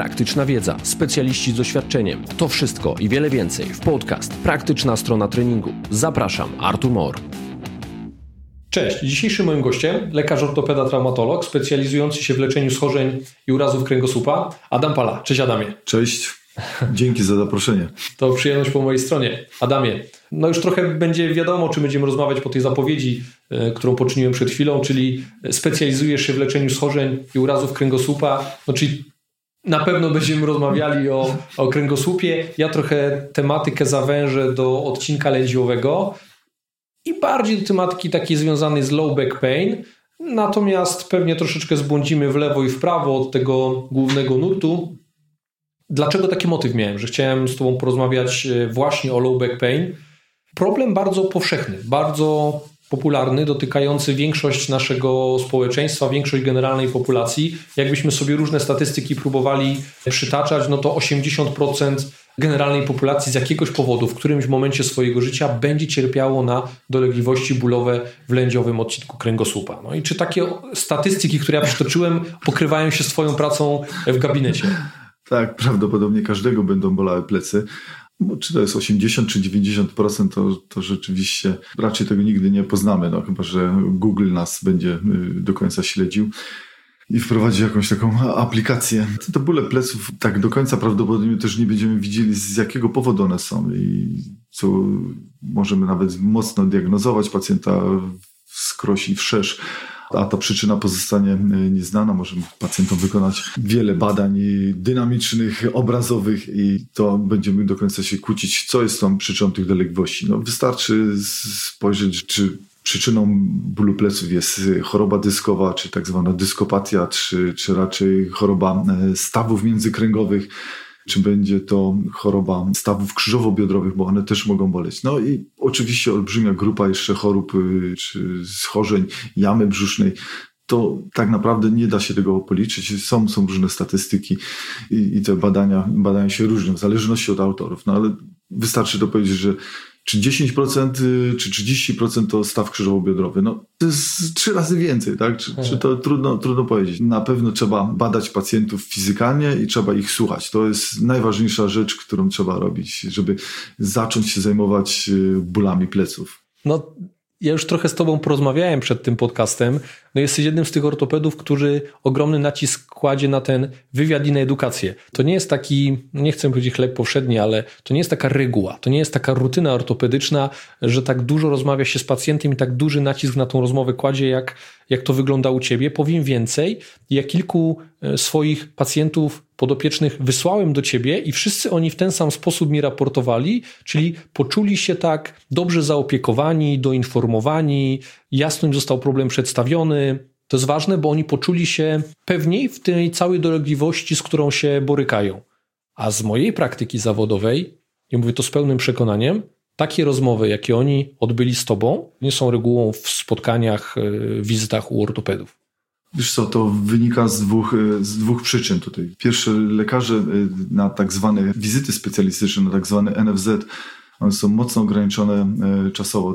praktyczna wiedza, specjaliści z doświadczeniem. To wszystko i wiele więcej w podcast Praktyczna Strona Treningu. Zapraszam, Artur Mor. Cześć, dzisiejszym moim gościem lekarz ortopeda traumatolog specjalizujący się w leczeniu schorzeń i urazów kręgosłupa, Adam Pala. Cześć Adamie. Cześć, dzięki za zaproszenie. To przyjemność po mojej stronie. Adamie, no już trochę będzie wiadomo, o czym będziemy rozmawiać po tej zapowiedzi, którą poczyniłem przed chwilą, czyli specjalizujesz się w leczeniu schorzeń i urazów kręgosłupa, no czyli na pewno będziemy rozmawiali o kręgosłupie. Ja trochę tematykę zawężę do odcinka lędźwiowego i bardziej do tematyki takiej związanej z low back pain, natomiast pewnie troszeczkę zbłądzimy w lewo i w prawo od tego głównego nurtu. Dlaczego taki motyw miałem, że chciałem z Tobą porozmawiać właśnie o low back pain? Problem bardzo powszechny, bardzo popularny, dotykający większość naszego społeczeństwa, większość generalnej populacji. Jakbyśmy sobie różne statystyki próbowali przytaczać, no to 80% generalnej populacji z jakiegoś powodu w którymś momencie swojego życia będzie cierpiało na dolegliwości bólowe w lędźwiowym odcinku kręgosłupa. No i czy takie statystyki, które ja przytoczyłem, pokrywają się z Twoją pracą w gabinecie? Tak, prawdopodobnie każdego będą bolały plecy. Czy to jest 80 czy 90%, to rzeczywiście raczej tego nigdy nie poznamy, no chyba że Google nas będzie do końca śledził i wprowadzi jakąś taką aplikację. Te bóle pleców tak do końca prawdopodobnie też nie będziemy widzieli, z jakiego powodu one są i co możemy nawet mocno diagnozować pacjenta wskroś i wszerz, a ta przyczyna pozostanie nieznana. Możemy pacjentom wykonać wiele badań dynamicznych, obrazowych i to będziemy do końca się kłócić, co jest tą przyczyną tych dolegliwości. No, wystarczy spojrzeć, czy przyczyną bólu pleców jest choroba dyskowa, czy tak zwana dyskopatia, czy raczej choroba stawów międzykręgowych, czy będzie to choroba stawów krzyżowo-biodrowych, bo one też mogą boleć. No i oczywiście olbrzymia grupa jeszcze chorób czy schorzeń jamy brzusznej. To tak naprawdę nie da się tego policzyć. Są różne statystyki i te badania się różnią w zależności od autorów. No ale wystarczy to powiedzieć, że czy 10% czy 30% to staw krzyżowo-biodrowy. No to jest 3 razy więcej, tak? Czy to trudno powiedzieć. Na pewno trzeba badać pacjentów fizykalnie i trzeba ich słuchać. To jest najważniejsza rzecz, którą trzeba robić, żeby zacząć się zajmować bólami pleców. No, ja już trochę z Tobą porozmawiałem przed tym podcastem. No jesteś jednym z tych ortopedów, który ogromny nacisk kładzie na ten wywiad i na edukację. To nie jest taki, nie chcę powiedzieć chleb powszedni, ale to nie jest taka reguła, to nie jest taka rutyna ortopedyczna, że tak dużo rozmawia się z pacjentem i tak duży nacisk na tą rozmowę kładzie, jak to wygląda u Ciebie. Powiem więcej, ja kilku swoich pacjentów podopiecznych wysłałem do Ciebie i wszyscy oni w ten sam sposób mi raportowali, czyli poczuli się tak dobrze zaopiekowani, doinformowani, jasno im został problem przedstawiony. To jest ważne, bo oni poczuli się pewniej w tej całej dolegliwości, z którą się borykają. A z mojej praktyki zawodowej, i mówię to z pełnym przekonaniem, takie rozmowy, jakie oni odbyli z Tobą, nie są regułą w spotkaniach, wizytach u ortopedów. Wiesz co, to wynika z dwóch przyczyn tutaj. Pierwsze, lekarze na tak zwane wizyty specjalistyczne, na tak zwane NFZ, one są mocno ograniczone czasowo.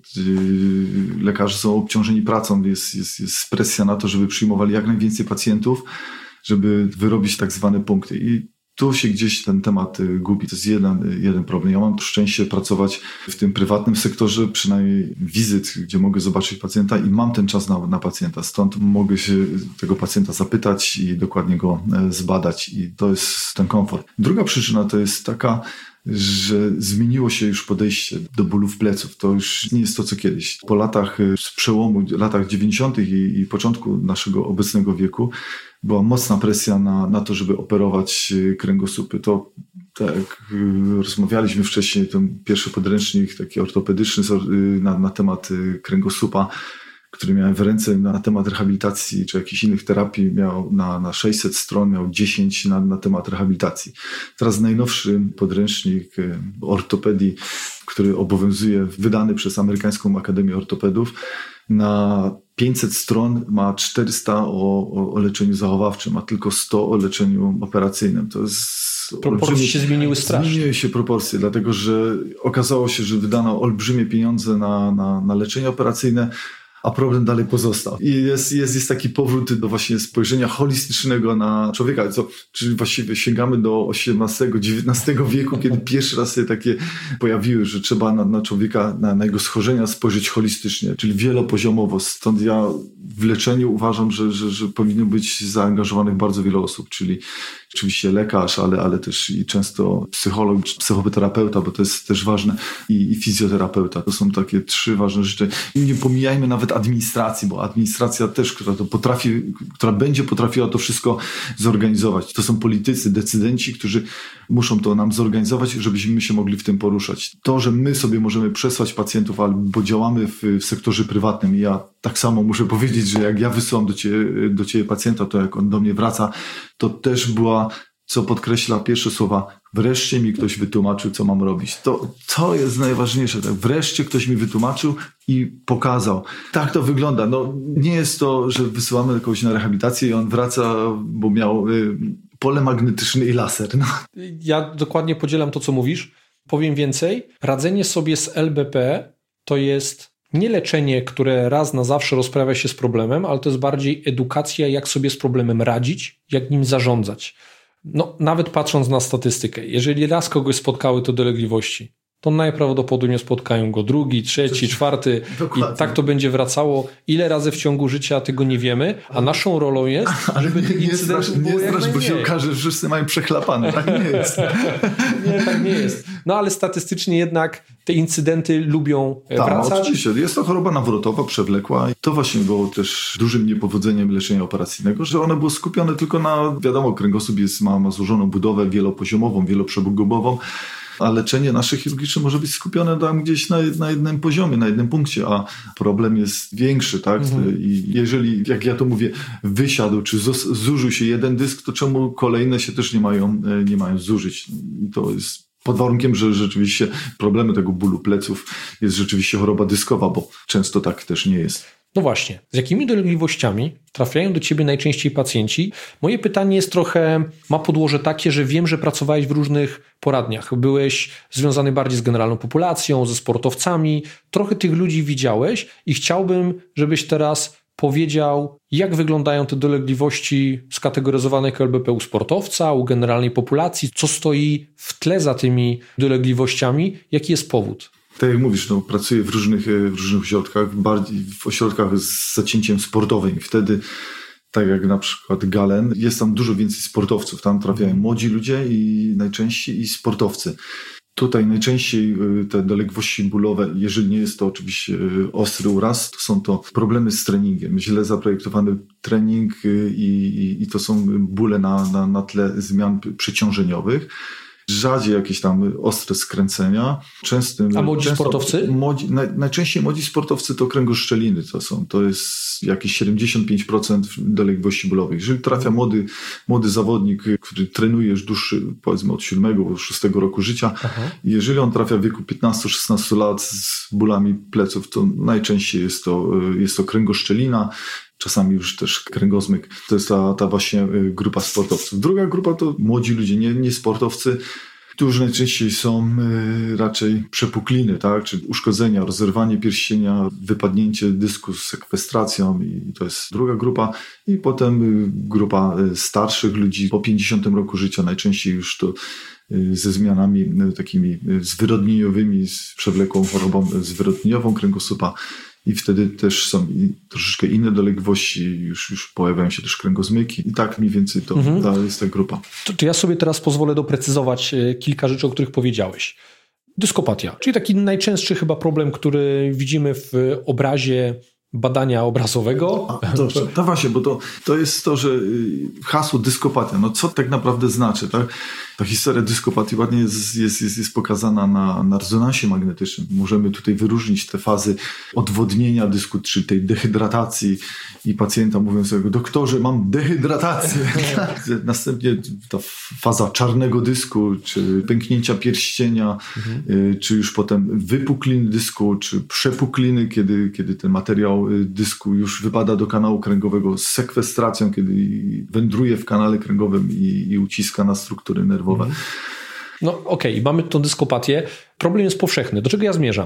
Lekarze są obciążeni pracą, jest presja na to, żeby przyjmowali jak najwięcej pacjentów, żeby wyrobić tak zwane punkty. I tu się gdzieś ten temat gubi. To jest jeden problem. Ja mam szczęście pracować w tym prywatnym sektorze, przynajmniej wizyt, gdzie mogę zobaczyć pacjenta i mam ten czas na pacjenta. Stąd mogę się tego pacjenta zapytać i dokładnie go zbadać i to jest ten komfort. Druga przyczyna to jest taka, że zmieniło się już podejście do bólów pleców. To już nie jest to, co kiedyś. Po latach, z przełomu latach 90. i początku naszego obecnego wieku była mocna presja na to, żeby operować kręgosłupy. To tak jak rozmawialiśmy wcześniej, ten pierwszy podręcznik taki ortopedyczny na temat kręgosłupa, który miałem w ręce na temat rehabilitacji czy jakichś innych terapii, miał na 600 stron, miał 10 na temat rehabilitacji. Teraz najnowszy podręcznik ortopedii, który obowiązuje, wydany przez Amerykańską Akademię Ortopedów, na 500 stron ma 400 o leczeniu zachowawczym, a tylko 100 o leczeniu operacyjnym. To jest proporcje się zmieniły strasznie. Zmieniły się proporcje, dlatego że okazało się, że wydano olbrzymie pieniądze na leczenie operacyjne, a problem dalej pozostał. I jest taki powrót do właśnie spojrzenia holistycznego na człowieka, czyli właściwie sięgamy do XVIII-XIX wieku, kiedy pierwszy raz się takie pojawiły, że trzeba na człowieka, na jego schorzenia spojrzeć holistycznie, czyli wielopoziomowo. Stąd ja w leczeniu uważam, że powinno być zaangażowanych bardzo wiele osób, czyli oczywiście lekarz, ale też i często psycholog, psychoterapeuta, bo to jest też ważne, i fizjoterapeuta. To są takie 3 ważne rzeczy. I nie pomijajmy nawet administracji, bo administracja też, która będzie potrafiła to wszystko zorganizować. To są politycy, decydenci, którzy muszą to nam zorganizować, żebyśmy się mogli w tym poruszać. To, że my sobie możemy przesłać pacjentów, albo działamy w sektorze prywatnym, i ja tak samo muszę powiedzieć, że jak ja wysyłam do ciebie pacjenta, to jak on do mnie wraca, to też była, co podkreśla pierwsze słowa, wreszcie mi ktoś wytłumaczył, co mam robić. To jest najważniejsze. Tak? Wreszcie ktoś mi wytłumaczył i pokazał. Tak to wygląda. Nie jest to, że wysyłamy kogoś na rehabilitację i on wraca, bo miał pole magnetyczne i laser. Ja dokładnie podzielam to, co mówisz. Powiem więcej. Radzenie sobie z LBP to jest nie leczenie, które raz na zawsze rozprawia się z problemem, ale to jest bardziej edukacja, jak sobie z problemem radzić, jak nim zarządzać. Nawet patrząc na statystykę, jeżeli raz kogoś spotkały to dolegliwości, to najprawdopodobniej spotkają go 2., 3., 4. Dokładnie. I tak to będzie wracało. Ile razy w ciągu życia tego nie wiemy, a naszą rolą jest, żeby tych incydentów było jak najmniej. Bo się okaże, że wszyscy mają przechlapane. Tak nie jest. Nie, tak nie jest. Ale statystycznie jednak te incydenty lubią wracać. Oczywiście. Jest to choroba nawrotowa, przewlekła. I to właśnie było też dużym niepowodzeniem leczenia operacyjnego, że ono było skupione tylko na, wiadomo, kręgosłup ma złożoną budowę wielopoziomową, wieloprzebugobową, a leczenie nasze chirurgiczne może być skupione tam gdzieś na jednym poziomie, na jednym punkcie, a problem jest większy, tak? I jeżeli, jak ja to mówię, wysiadł czy zużył się jeden dysk, to czemu kolejne się też nie mają zużyć? I to jest pod warunkiem, że rzeczywiście problemy tego bólu pleców jest rzeczywiście choroba dyskowa, bo często tak też nie jest. No właśnie, z jakimi dolegliwościami trafiają do ciebie najczęściej pacjenci? Moje pytanie jest ma podłoże takie, że wiem, że pracowałeś w różnych poradniach. Byłeś związany bardziej z generalną populacją, ze sportowcami. Trochę tych ludzi widziałeś i chciałbym, żebyś teraz powiedział, jak wyglądają te dolegliwości skategoryzowane jako LBP u sportowca, u generalnej populacji, co stoi w tle za tymi dolegliwościami, jaki jest powód? Tak jak mówisz, pracuję w różnych ośrodkach, bardziej w ośrodkach z zacięciem sportowym. Wtedy, tak jak na przykład Galen, jest tam dużo więcej sportowców. Tam trafiają młodzi ludzie i najczęściej i sportowcy. Tutaj najczęściej te dolegliwości bólowe, jeżeli nie jest to oczywiście ostry uraz, to są to problemy z treningiem. Źle zaprojektowany trening i to są bóle na tle zmian przeciążeniowych. Rzadziej jakieś tam ostre skręcenia. A młodzi sportowcy? Najczęściej młodzi sportowcy to kręgoszczeliny. To jest jakieś 75% dolegliwości bólowych. Jeżeli trafia młody zawodnik, który trenuje już dłuższy, powiedzmy od 7-6 roku życia, jeżeli on trafia w wieku 15-16 lat z bólami pleców, to najczęściej jest to kręgoszczelina, czasami już też kręgozmyk. To jest ta właśnie grupa sportowców. Druga grupa to młodzi ludzie, nie sportowcy, którzy najczęściej są raczej przepukliny, tak? Czyli uszkodzenia, rozerwanie pierścienia, wypadnięcie dysku z sekwestracją, i to jest druga grupa. I potem grupa starszych ludzi po 50 roku życia, najczęściej już to ze zmianami takimi zwyrodnieniowymi, z przewlekłą chorobą zwyrodnieniową kręgosłupa. I wtedy też są troszeczkę inne dolegliwości, już pojawiają się też kręgozmyki. I tak mniej więcej to jest ta grupa. To ja sobie teraz pozwolę doprecyzować kilka rzeczy, o których powiedziałeś. Dyskopatia, czyli taki najczęstszy chyba problem, który widzimy w obrazie badania obrazowego. Dobrze, to właśnie, bo to jest to, że hasło dyskopatia, co tak naprawdę znaczy, tak? Ta historia dyskopatii ładnie jest pokazana na rezonansie magnetycznym. Możemy tutaj wyróżnić te fazy odwodnienia dysku, czy tej dehydratacji, i pacjenta mówią sobie: doktorze, mam dehydratację. Następnie ta faza czarnego dysku, czy pęknięcia pierścienia, czy już potem wypukliny dysku, czy przepukliny, kiedy ten materiał dysku już wypada do kanału kręgowego, z sekwestracją, kiedy wędruje w kanale kręgowym i uciska na struktury nerwowe. Okej, mamy tą dyskopatię. Problem jest powszechny. Do czego ja zmierzam?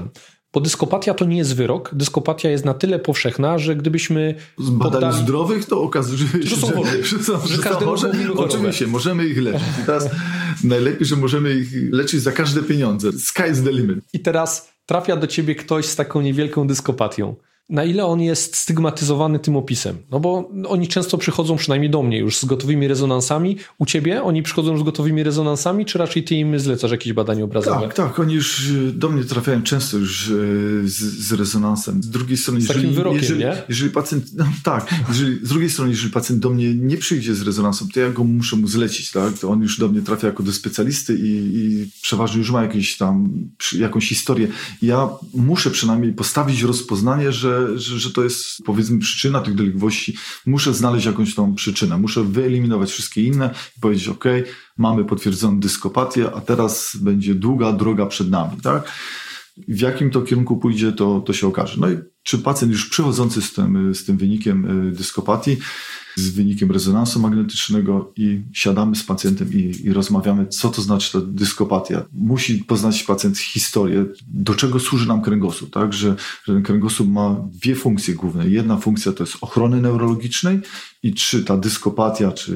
Bo dyskopatia to nie jest wyrok. Dyskopatia jest na tyle powszechna, że gdybyśmy z badań zdrowych, to okazuje się, że każdy może. Oczywiście, możemy ich leczyć. I teraz najlepiej, że możemy ich leczyć za każde pieniądze. Sky is the limit. I teraz trafia do ciebie ktoś z taką niewielką dyskopatią. Na ile on jest stygmatyzowany tym opisem? No bo oni często przychodzą, przynajmniej do mnie, już z gotowymi rezonansami. U ciebie oni przychodzą już z gotowymi rezonansami, czy raczej ty im zlecasz jakieś badanie obrazowe? Tak, oni już do mnie trafiają często już z rezonansem. Z drugiej strony, z takim wyrokiem, jeżeli pacjent, z drugiej strony, jeżeli pacjent do mnie nie przyjdzie z rezonansem, to ja go muszę mu zlecić, tak? To on już do mnie trafia jako do specjalisty i przeważnie już ma jakąś historię. Ja muszę przynajmniej postawić rozpoznanie, że to jest, powiedzmy, przyczyna tych dolegliwości. Muszę znaleźć jakąś tą przyczynę. Muszę wyeliminować wszystkie inne i powiedzieć, ok, mamy potwierdzoną dyskopatię, a teraz będzie długa droga przed nami, tak? W jakim to kierunku pójdzie, to się okaże. No i czy pacjent już przychodzący z tym wynikiem dyskopatii, z wynikiem rezonansu magnetycznego i siadamy z pacjentem i rozmawiamy, co to znaczy ta dyskopatia. Musi poznać pacjent historię, do czego służy nam kręgosłup, tak? Że ten kręgosłup ma dwie funkcje główne. Jedna funkcja to jest ochrony neurologicznej i czy ta dyskopatia, czy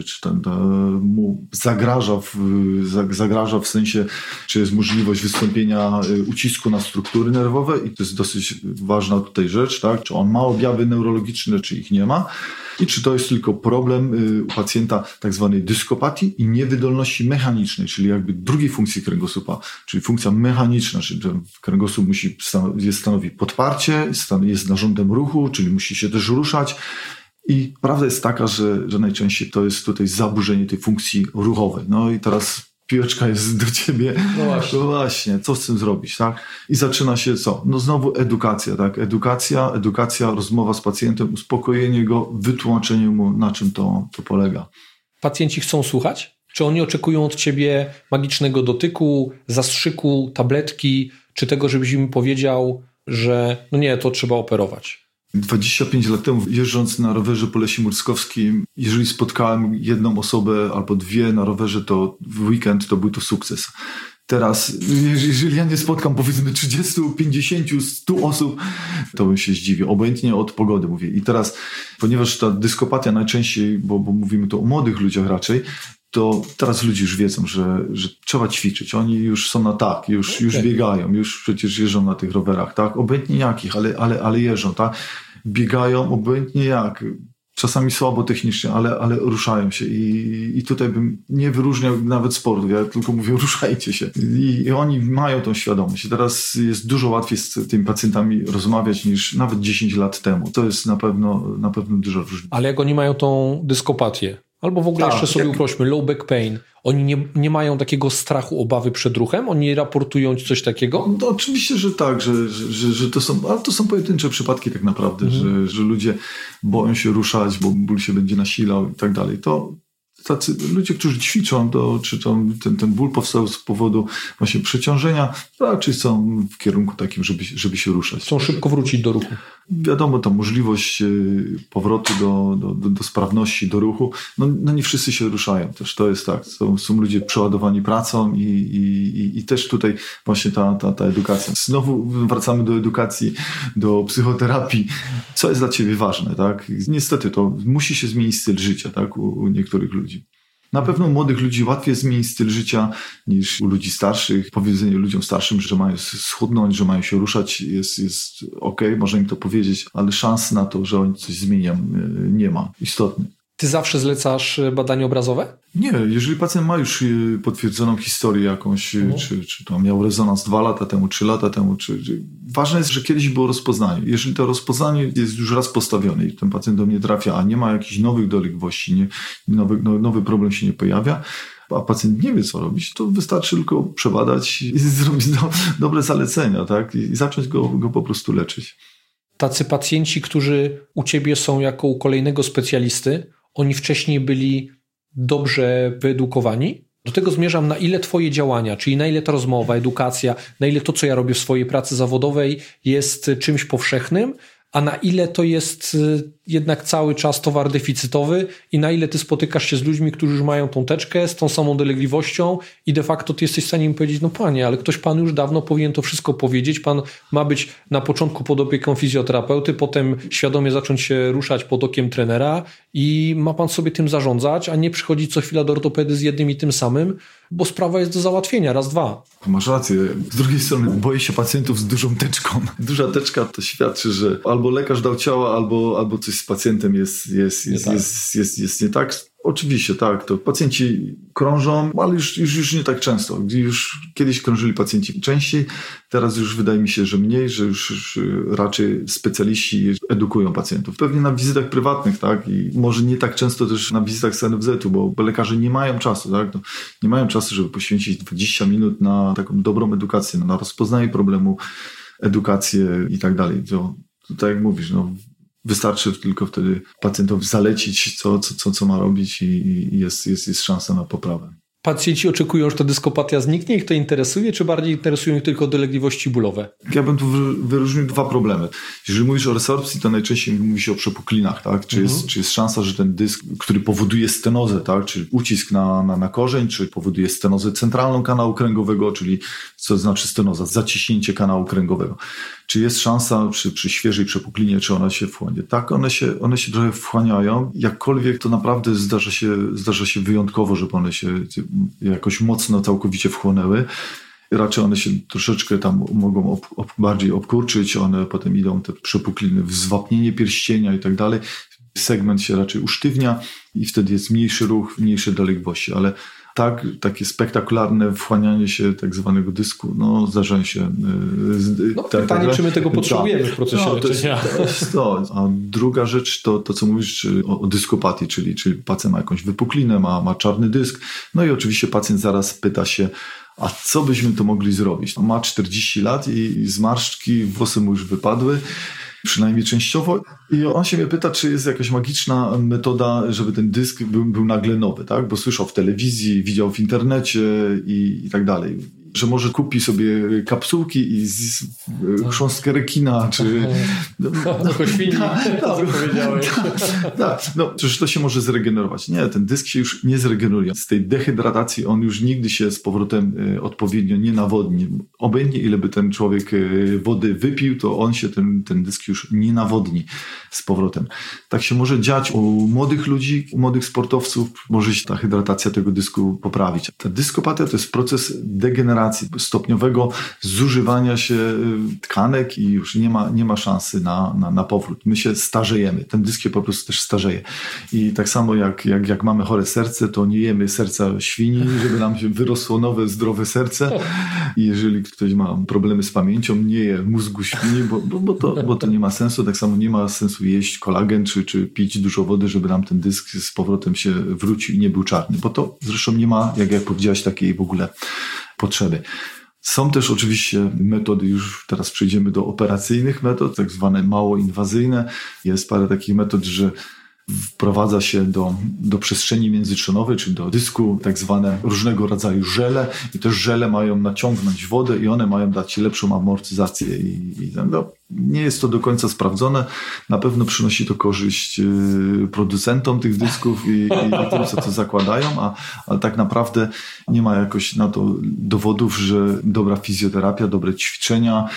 mu zagraża w sensie, czy jest możliwość wystąpienia ucisku na struktury nerwowe i to jest dosyć ważna tutaj rzecz, tak? Czy on ma objawy neurologiczne, czy ich nie ma. I czy to jest tylko problem u pacjenta tak zwanej dyskopatii i niewydolności mechanicznej, czyli jakby drugiej funkcji kręgosłupa, czyli funkcja mechaniczna, czyli kręgosłup stanowi podparcie, jest narządem ruchu, czyli musi się też ruszać. I prawda jest taka, że najczęściej to jest tutaj zaburzenie tej funkcji ruchowej. No i teraz piłeczka jest do ciebie. No właśnie, co z tym zrobić, tak? I zaczyna się co? No znowu edukacja, tak? Edukacja, rozmowa z pacjentem, uspokojenie go, wytłumaczenie mu, na czym to polega. Pacjenci chcą słuchać? Czy oni oczekują od ciebie magicznego dotyku, zastrzyku, tabletki, czy tego, żebyś im powiedział, że no nie, to trzeba operować? 25 lat temu, jeżdżąc na rowerze po Lesie Murskowskim, jeżeli spotkałem jedną osobę albo dwie na rowerze, to w weekend to był to sukces. Teraz, jeżeli ja nie spotkam powiedzmy 30, 50, 100 osób, to bym się zdziwił. Obojętnie od pogody mówię. I teraz, ponieważ ta dyskopatia najczęściej, bo mówimy to o młodych ludziach raczej, to teraz ludzie już wiedzą, że trzeba ćwiczyć. Oni już są na tak, już biegają, już przecież jeżdżą na tych rowerach, tak? Obojętnie jakich, ale jeżdżą, tak? Biegają obojętnie jak. Czasami słabo technicznie, ale ruszają się i tutaj bym nie wyróżniał nawet sportu, ja tylko mówię, ruszajcie się. I oni mają tą świadomość. Teraz jest dużo łatwiej z tymi pacjentami rozmawiać niż nawet 10 lat temu. To jest na pewno duża różnica. Ale jak oni mają tą dyskopatię, albo w ogóle jeszcze sobie uprośmy, low back pain, oni nie mają takiego strachu, obawy przed ruchem? Oni raportują coś takiego? No oczywiście, że tak, że to są pojedyncze przypadki tak naprawdę, że ludzie boją się ruszać, bo ból się będzie nasilał i tak dalej. To tacy ludzie, którzy ćwiczą, czy ten ból powstał z powodu właśnie przeciążenia, raczej są w kierunku takim, żeby się ruszać. Chcą szybko wrócić do ruchu. Wiadomo, ta możliwość powrotu do sprawności, do ruchu, no nie wszyscy się ruszają też, to jest tak. Są ludzie przeładowani pracą i też tutaj właśnie ta edukacja. Znowu wracamy do edukacji, do psychoterapii. Co jest dla ciebie ważne, tak? Niestety to musi się zmienić styl życia, tak? U niektórych ludzi. Na pewno u młodych ludzi łatwiej zmienić styl życia niż u ludzi starszych. Powiedzenie ludziom starszym, że mają schudnąć, że mają się ruszać jest okej, można im to powiedzieć, ale szans na to, że oni coś zmienią, nie ma istotnych. Ty zawsze zlecasz badania obrazowe? Nie, jeżeli pacjent ma już potwierdzoną historię jakąś, czy to miał rezonans 2 lata temu, 3 lata temu, ważne jest, że kiedyś było rozpoznanie. Jeżeli to rozpoznanie jest już raz postawione i ten pacjent do mnie trafia, a nie ma jakichś nowych dolegliwości, nowy problem się nie pojawia, a pacjent nie wie, co robić, to wystarczy tylko przebadać i zrobić dobre zalecenia, tak? I zacząć go po prostu leczyć. Tacy pacjenci, którzy u ciebie są jako u kolejnego specjalisty, oni wcześniej byli dobrze wyedukowani? Do tego zmierzam, na ile twoje działania, czyli na ile ta rozmowa, edukacja, na ile to, co ja robię w swojej pracy zawodowej jest czymś powszechnym, a na ile to jest jednak cały czas towar deficytowy i na ile ty spotykasz się z ludźmi, którzy już mają tą teczkę z tą samą dolegliwością i de facto ty jesteś w stanie im powiedzieć, no panie, ale ktoś panu już dawno powinien to wszystko powiedzieć, pan ma być na początku pod opieką fizjoterapeuty, potem świadomie zacząć się ruszać pod okiem trenera i ma pan sobie tym zarządzać, a nie przychodzić co chwila do ortopedy z jednym i tym samym, bo sprawa jest do załatwienia, raz, dwa. Masz rację. Z drugiej strony boję się pacjentów z dużą teczką. Duża teczka to świadczy, że albo lekarz dał ciała, albo coś z pacjentem jest nie tak. Oczywiście, tak, to pacjenci krążą, ale już nie tak często. Już kiedyś krążyli pacjenci częściej, teraz już wydaje mi się, że mniej, że już raczej specjaliści edukują pacjentów. Pewnie na wizytach prywatnych, tak, i może nie tak często też na wizytach z NFZ-u, bo lekarze nie mają czasu, tak, no, nie mają czasu, żeby poświęcić 20 minut na taką dobrą edukację, na rozpoznanie problemu, edukację i tak dalej. To tak jak mówisz, no, wystarczy tylko wtedy pacjentowi zalecić, co ma robić i jest szansa na poprawę. Pacjenci oczekują, że ta dyskopatia zniknie, ich to interesuje, czy bardziej interesują ich tylko dolegliwości bólowe? Ja bym tu wyróżnił dwa problemy. Jeżeli mówisz o resorpcji, to najczęściej mówi się o przepuklinach, tak? Czy jest szansa, że ten dysk, który powoduje stenozę, tak? Czy ucisk na korzeń, czy powoduje stenozę centralną kanału kręgowego, czyli co znaczy stenoza, zaciśnięcie kanału kręgowego. Czy jest szansa przy świeżej przepuklinie, czy ona się wchłonie? Tak, one się trochę wchłaniają. Jakkolwiek to naprawdę zdarza się wyjątkowo, żeby one się jakoś mocno, całkowicie wchłonęły. Raczej one się troszeczkę tam mogą bardziej obkurczyć, one potem idą te przepukliny w zwapnienie pierścienia i tak dalej. Segment się raczej usztywnia i wtedy jest mniejszy ruch, mniejsze dolegliwości, ale tak, takie spektakularne wchłanianie się tak zwanego dysku, no zdarzają się. Pytanie, czy my tego potrzebujemy w procesie leczenia. To. A druga rzecz to co mówisz o dyskopatii, czyli pacjent ma jakąś wypuklinę, ma czarny dysk, no i oczywiście pacjent zaraz pyta się, a co byśmy to mogli zrobić? Ma 40 lat i zmarszczki, włosy mu już wypadły, przynajmniej częściowo. I on się mnie pyta, czy jest jakaś magiczna metoda, żeby ten dysk był nagle nowy, tak? Bo słyszał w telewizji, widział w internecie i tak dalej. Że może kupi sobie kapsułki i chrząstkę rekina, czy... Koświni, co powiedziałeś. No, przecież to się może zregenerować. Nie, ten dysk się już nie zregeneruje. Z tej dehydratacji on już nigdy się z powrotem odpowiednio nie nawodni. Obojętnie ile by ten człowiek wody wypił, to on się ten dysk już nie nawodni z powrotem. Tak się może dziać u młodych ludzi, u młodych sportowców. Może się ta hydratacja tego dysku poprawić. Ta dyskopatia to jest proces degeneracji, stopniowego zużywania się tkanek i już nie ma szansy na powrót. My się starzejemy. Ten dysk się po prostu też starzeje. I tak samo jak mamy chore serce, to nie jemy serca świni, żeby nam się wyrosło nowe, zdrowe serce. I jeżeli ktoś ma problemy z pamięcią, nie je mózgu świni, bo to nie ma sensu. Tak samo nie ma sensu jeść kolagen, czy pić dużo wody, żeby nam ten dysk z powrotem się wrócił i nie był czarny. Bo to zresztą nie ma, jak powiedziałeś, takiej w ogóle potrzeby. Są też oczywiście metody, już teraz przejdziemy do operacyjnych metod, tak zwane mało inwazyjne. Jest parę takich metod, że wprowadza się do przestrzeni międzytrzonowej, czyli do dysku, tak zwane różnego rodzaju żele i te żele mają naciągnąć wodę i one mają dać lepszą amortyzację nie jest to do końca sprawdzone. Na pewno przynosi to korzyść producentom tych dysków i tym, co to zakładają, ale tak naprawdę nie ma jakoś na to dowodów, że dobra fizjoterapia, dobre ćwiczenia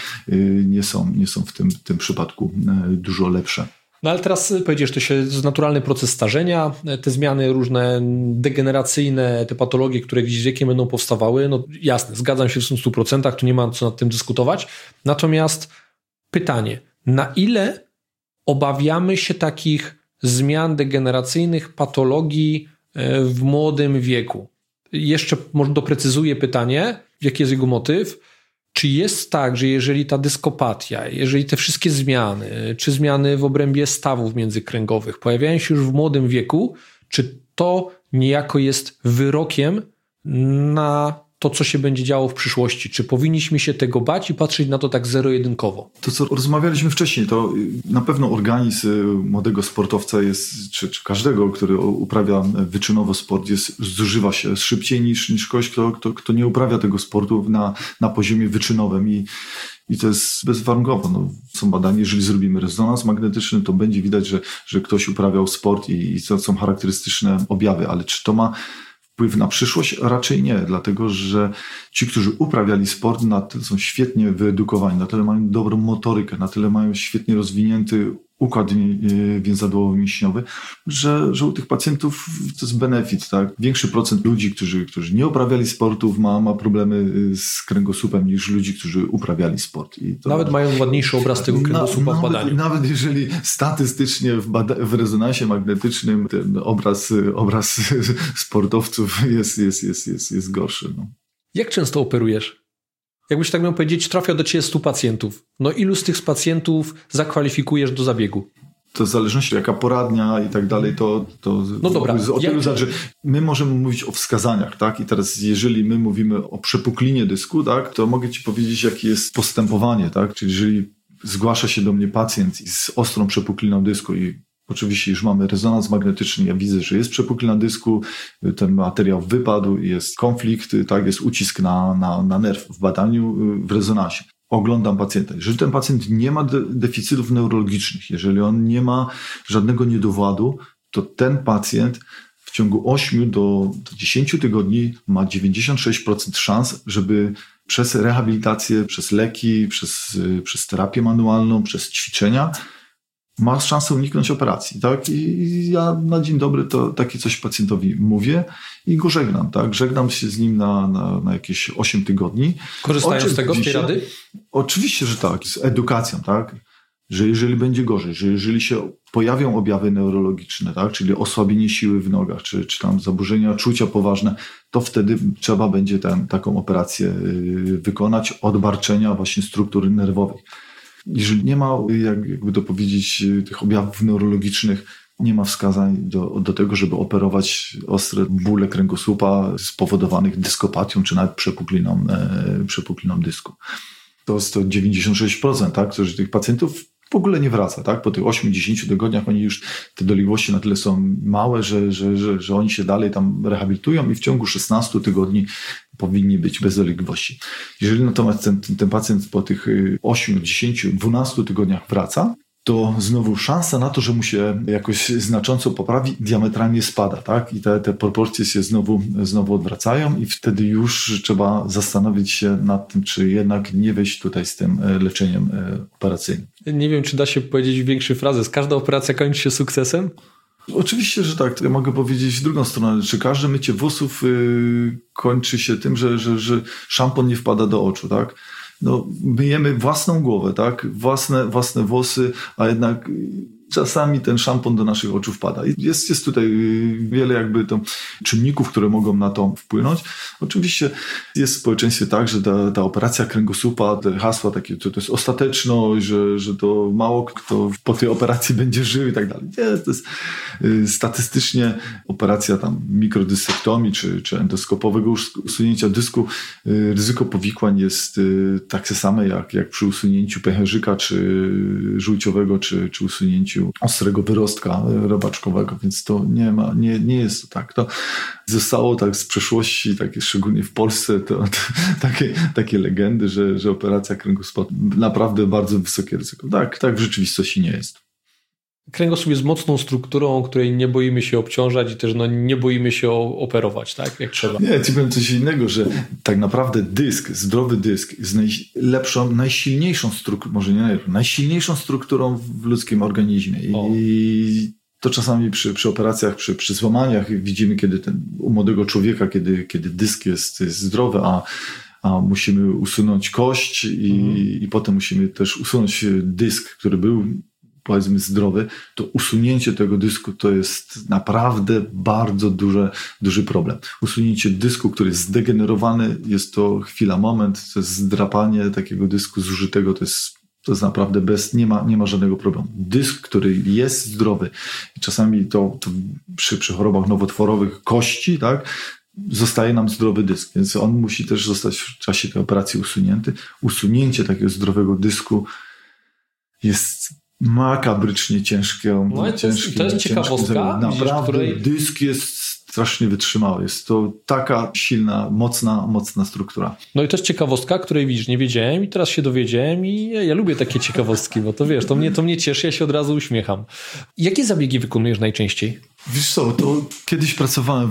nie są w tym przypadku dużo lepsze. No ale teraz powiedziesz, to jest naturalny proces starzenia, te zmiany różne degeneracyjne, te patologie, które gdzieś z wiekiem będą powstawały, no jasne, zgadzam się w 100%, tu nie ma co nad tym dyskutować. Natomiast pytanie, na ile obawiamy się takich zmian degeneracyjnych, patologii w młodym wieku? Jeszcze może doprecyzuję pytanie, jaki jest jego motyw. Czy jest tak, że jeżeli ta dyskopatia, jeżeli te wszystkie zmiany, czy zmiany w obrębie stawów międzykręgowych pojawiają się już w młodym wieku, czy to niejako jest wyrokiem na to, co się będzie działo w przyszłości? Czy powinniśmy się tego bać i patrzeć na to tak zero-jedynkowo? To, co rozmawialiśmy wcześniej, to na pewno organizm młodego sportowca jest, czy każdego, który uprawia wyczynowo sport, zużywa się szybciej niż ktoś, kto nie uprawia tego sportu na poziomie wyczynowym i to jest bezwarunkowo. No, są badania, jeżeli zrobimy rezonans magnetyczny, to będzie widać, że ktoś uprawiał sport i to są charakterystyczne objawy, ale czy to ma wpływ na przyszłość? Raczej nie, dlatego że ci, którzy uprawiali sport, na tyle są świetnie wyedukowani, na tyle mają dobrą motorykę, na tyle mają świetnie rozwinięty układ więzadłowo-mięśniowy, że u tych pacjentów to jest benefit, tak? Większy procent ludzi, którzy nie uprawiali sportów, ma problemy z kręgosłupem niż ludzi, którzy uprawiali sport. I to nawet mają ładniejszy obraz tego kręgosłupa w badaniu. Nawet jeżeli statystycznie w rezonansie magnetycznym ten obraz sportowców jest gorszy. No. Jak często operujesz? Jakbyś tak miał powiedzieć, trafia do ciebie 100 pacjentów. No ilu z tych pacjentów zakwalifikujesz do zabiegu? To w zależności jaka poradnia i tak dalej, to no dobra. My możemy mówić o wskazaniach, tak? I teraz jeżeli my mówimy o przepuklinie dysku, tak, to mogę ci powiedzieć, jakie jest postępowanie, tak? Czyli jeżeli zgłasza się do mnie pacjent z ostrą przepukliną dysku i oczywiście już mamy rezonans magnetyczny, ja widzę, że jest przepuklina dysku, ten materiał wypadł, jest konflikt, tak, jest ucisk na nerw w badaniu, w rezonansie. Oglądam pacjenta. Jeżeli ten pacjent nie ma deficytów neurologicznych, jeżeli on nie ma żadnego niedowładu, to ten pacjent w ciągu 8 do 10 tygodni ma 96% szans, żeby przez rehabilitację, przez leki, przez terapię manualną, przez ćwiczenia ma szansę uniknąć operacji, tak? I ja na dzień dobry to takie coś pacjentowi mówię i go żegnam, tak? Żegnam się z nim na jakieś 8 tygodni. Korzystając z tego, z tej rady? Oczywiście, że tak. Z edukacją, tak? Że jeżeli będzie gorzej, że jeżeli się pojawią objawy neurologiczne, tak? Czyli osłabienie siły w nogach, czy tam zaburzenia czucia poważne, to wtedy trzeba będzie taką operację wykonać, odbarczenia właśnie struktur nerwowych. Jeżeli nie ma, jakby to powiedzieć, tych objawów neurologicznych, nie ma wskazań do tego, żeby operować ostre bóle kręgosłupa spowodowanych dyskopatią, czy nawet przepukliną dysku. To jest to 96%, tak, którzy tych pacjentów w ogóle nie wraca, tak? Po tych 8-10 tygodniach oni już, te dolegliwości na tyle są małe, że oni się dalej tam rehabilitują i w ciągu 16 tygodni powinni być bez dolegliwości. Jeżeli natomiast ten pacjent po tych 8, 10, 12 tygodniach wraca, to znowu szansa na to, że mu się jakoś znacząco poprawi, diametralnie spada, tak? I te proporcje się znowu odwracają i wtedy już trzeba zastanowić się nad tym, czy jednak nie wejść tutaj z tym leczeniem operacyjnym. Nie wiem, czy da się powiedzieć w większej frazes. Każda operacja kończy się sukcesem? Oczywiście, że tak. Ja mogę powiedzieć w drugą stronę. Czy każde mycie włosów kończy się tym, że szampon nie wpada do oczu, tak? No, myjemy własną głowę, tak? Własne włosy, a jednak czasami ten szampon do naszych oczu wpada. I jest tutaj wiele jakby to czynników, które mogą na to wpłynąć. Oczywiście jest w społeczeństwie tak, że ta operacja kręgosłupa, te hasła takie, to jest ostateczność, że to mało kto po tej operacji będzie żył i tak dalej. Nie, to jest statystycznie operacja tam mikrodysektomii czy endoskopowego usunięcia dysku. Ryzyko powikłań jest takie same jak przy usunięciu pęcherzyka czy żółciowego, czy usunięciu ostrego wyrostka robaczkowego, więc to nie jest to tak. To zostało tak z przeszłości, takie szczególnie w Polsce, to takie legendy, że operacja kręgosłupa naprawdę bardzo wysokie ryzyko. Tak w rzeczywistości nie jest. Kręgosłup jest mocną strukturą, której nie boimy się obciążać i też nie boimy się operować, tak? Jak trzeba. Nie, ci powiem coś innego, że tak naprawdę zdrowy dysk jest najsilniejszą strukturą, może nie najlepszą, najsilniejszą strukturą w ludzkim organizmie. I to czasami przy operacjach, przy złamaniach widzimy, kiedy u młodego człowieka, kiedy dysk jest zdrowy, a musimy usunąć kość i potem musimy też usunąć dysk, który był powiedzmy zdrowy, to usunięcie tego dysku to jest naprawdę bardzo duży problem. Usunięcie dysku, który jest zdegenerowany, jest to moment, to jest zdrapanie takiego dysku zużytego, to jest naprawdę nie ma żadnego problemu. Dysk, który jest zdrowy i czasami to przy chorobach nowotworowych kości, tak, zostaje nam zdrowy dysk, więc on musi też zostać w czasie tej operacji usunięty. Usunięcie takiego zdrowego dysku jest makabrycznie ciężkie. No to jest ciekawostka, naprawdę której... dysk jest strasznie wytrzymały. Jest to taka silna, mocna struktura. No i to jest ciekawostka, której widzisz, nie wiedziałem i teraz się dowiedziałem i ja lubię takie ciekawostki, bo to wiesz, to mnie cieszy, ja się od razu uśmiecham. Jakie zabiegi wykonujesz najczęściej? Wiesz co, to kiedyś pracowałem w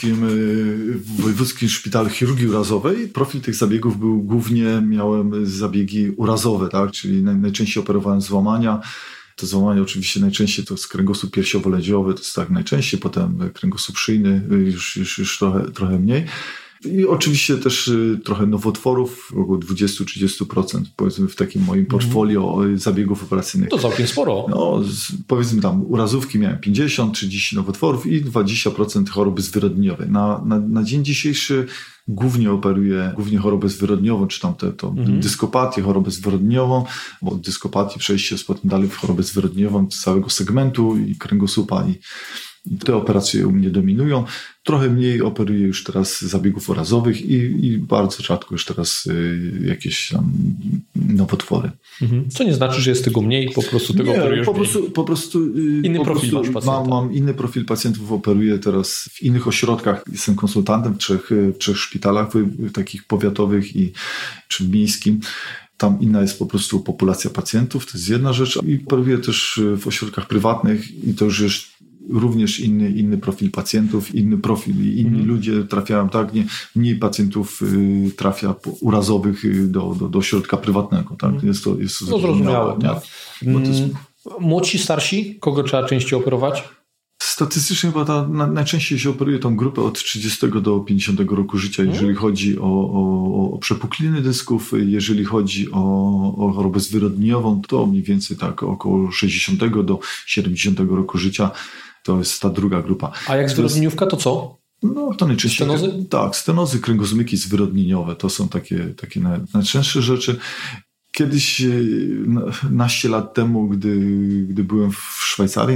wojewódzkim szpitalu chirurgii urazowej. Profil tych zabiegów był głównie, miałem zabiegi urazowe, tak? Czyli najczęściej operowałem złamania. To złamanie oczywiście najczęściej to jest kręgosłup piersiowo-lędźwiowy, to jest tak najczęściej, potem kręgosłup szyjny już trochę mniej. I oczywiście też trochę nowotworów, około 20-30% powiedzmy w takim moim portfolio zabiegów operacyjnych. To całkiem sporo. No, powiedzmy tam urazówki miałem 50-30 nowotworów i 20% choroby zwyrodnieniowej. Na dzień dzisiejszy głównie operuję chorobę zwyrodnieniową, czy tam dyskopatię, chorobę zwyrodnieniową, bo od dyskopatii przejście jest potem dalej w chorobę zwyrodnieniową całego segmentu i kręgosłupa i te operacje u mnie dominują. Trochę mniej operuję już teraz zabiegów urazowych i bardzo rzadko już teraz jakieś tam nowotwory. Co nie znaczy, że jest tego mniej, po prostu tego operujesz po prostu inny profil masz pacjenta. Mam inny profil pacjentów, operuję teraz w innych ośrodkach. Jestem konsultantem w trzech szpitalach takich powiatowych czy miejskim. Tam inna jest po prostu populacja pacjentów, to jest jedna rzecz. I operuję też w ośrodkach prywatnych i to już jest również inny profil pacjentów, inny profil i inni ludzie trafiają, tak? Mniej pacjentów trafia urazowych do ośrodka prywatnego, tak? Jest to zrozumiałe. Tak? Młodsi, starsi? Kogo trzeba częściej operować? Statystycznie chyba najczęściej się operuje tą grupę od 30 do 50 roku życia, jeżeli chodzi o przepukliny dysków, jeżeli chodzi o chorobę zwyrodnieniową, to mniej więcej tak około 60 do 70 roku życia. To jest ta druga grupa. A jak zwyrodnieniówka, to co? No to najczęściej... Stenozy? Tak, stenozy, kręgozmyki zwyrodnieniowe. To są takie najczęstsze rzeczy. Kiedyś, naście lat temu, gdy byłem w Szwajcarii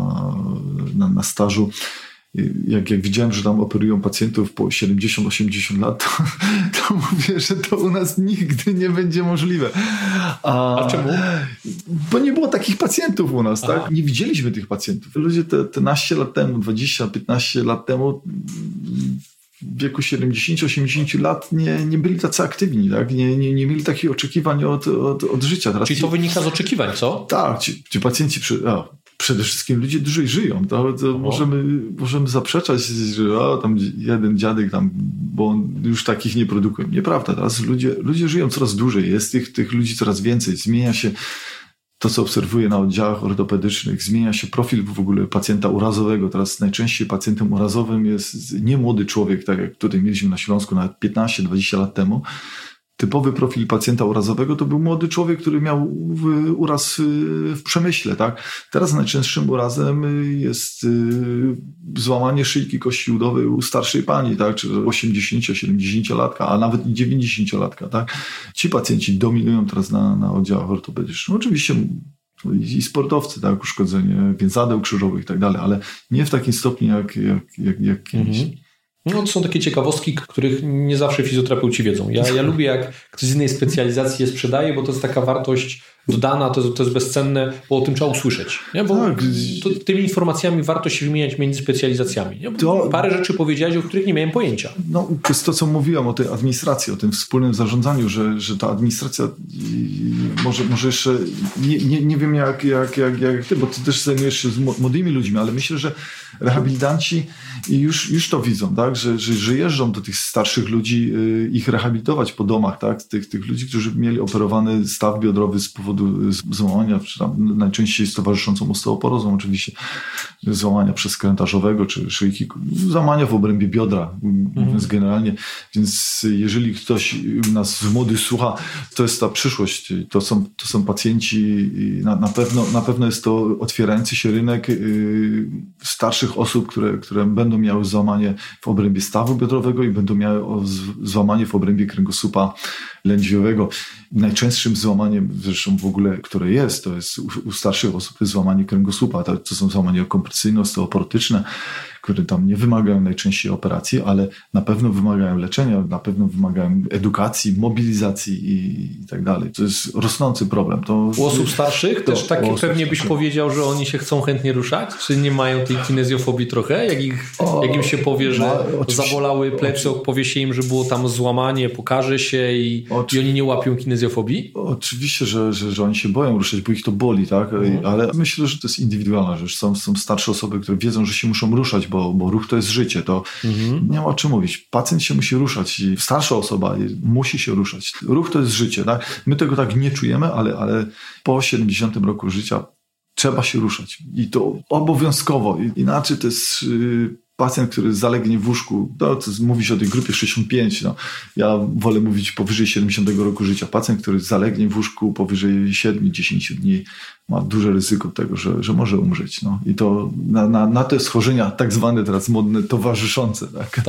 na stażu, jak widziałem, że tam operują pacjentów po 70-80 lat, to mówię, że to u nas nigdy nie będzie możliwe. A czemu? Bo nie było takich pacjentów u nas, tak? Nie widzieliśmy tych pacjentów. Ludzie te naście lat temu, 20-15 lat temu, w wieku 70-80 lat nie byli tacy aktywni, tak? Nie mieli takich oczekiwań od życia. Teraz czyli to wynika z oczekiwań, co? Tak, ci pacjenci przede wszystkim ludzie dłużej żyją. To możemy zaprzeczać, że tam jeden dziadek tam, bo on już takich nie produkuje. Nieprawda. Teraz ludzie żyją coraz dłużej. Jest tych ludzi coraz więcej. Zmienia się to, co obserwuję na oddziałach ortopedycznych. Zmienia się profil w ogóle pacjenta urazowego. Teraz najczęściej pacjentem urazowym jest nie młody człowiek, tak jak tutaj mieliśmy na Śląsku nawet 15-20 lat temu. Typowy profil pacjenta urazowego to był młody człowiek, który miał uraz w przemyśle. Tak? Teraz najczęstszym urazem jest złamanie szyjki kości udowej u starszej pani, tak? Czy 80-70-latka, a nawet i 90-latka. Tak? Ci pacjenci dominują teraz na oddziałach ortopedycznych. Oczywiście i sportowcy, tak? Uszkodzenie więzadeł krzyżowych i tak dalej, ale nie w takim stopniu jak kiedyś. No, to są takie ciekawostki, których nie zawsze fizjoterapeuci wiedzą. Ja lubię, jak ktoś z innej specjalizacji je sprzedaje, bo to jest taka wartość dodana, to jest bezcenne, bo o tym trzeba usłyszeć. Nie? Bo tak. Tymi informacjami warto się wymieniać między specjalizacjami. Nie? Parę rzeczy powiedziałeś, o których nie miałem pojęcia. No, to jest to, co mówiłem o tej administracji, o tym wspólnym zarządzaniu, że ta administracja może jeszcze nie wiem jak ty, bo ty też zajmujesz się z młodymi ludźmi, ale myślę, że rehabilitanci już to widzą, tak? Że jeżdżą do tych starszych ludzi, ich rehabilitować po domach, tak? Tych ludzi, którzy mieli operowany staw biodrowy z powodu złamania, czy tam najczęściej z towarzyszącą osteoporozą oczywiście, złamania przeskrętarzowego, czy szyjki, złamania w obrębie biodra, mówiąc generalnie. Więc jeżeli ktoś nas z młodych słucha, to jest ta przyszłość. To są pacjenci, na pewno jest to otwierający się rynek starszych osób, które będą miały złamanie w obrębie stawu biodrowego i będą miały złamanie w obrębie kręgosłupa lędźwiowego. Najczęstszym złamaniem zresztą w ogóle, które jest, to jest u starszych osób jest złamanie kręgosłupa. To są złamania kompresyjno-osteoporotyczne, które tam nie wymagają najczęściej operacji, ale na pewno wymagają leczenia, na pewno wymagają edukacji, mobilizacji i tak dalej. To jest rosnący problem. U osób starszych też takie pewnie byś powiedział, że oni się chcą chętnie ruszać? Czy nie mają tej kinezjofobii trochę? Jak im się powie, że zabolały plecy, powie się im, że było tam złamanie, pokaże się i oni nie łapią kinezjofobii? Oczywiście, że oni się boją ruszać, bo ich to boli, tak? Ale myślę, że to jest indywidualna rzecz. Są starsze osoby, które wiedzą, że się muszą ruszać, bo ruch to jest życie. To nie ma o czym mówić. Pacjent się musi ruszać i starsza osoba musi się ruszać. Ruch to jest życie, tak? My tego tak nie czujemy, ale po 70 roku życia trzeba się ruszać. I to obowiązkowo. Inaczej to jest pacjent, który zalegnie w łóżku, to mówi się o tej grupie 65, ja wolę mówić powyżej 70 roku życia. Pacjent, który zalegnie w łóżku powyżej 7-10 dni, ma duże ryzyko tego, że może umrzeć. I to na te schorzenia tak zwane teraz modne towarzyszące.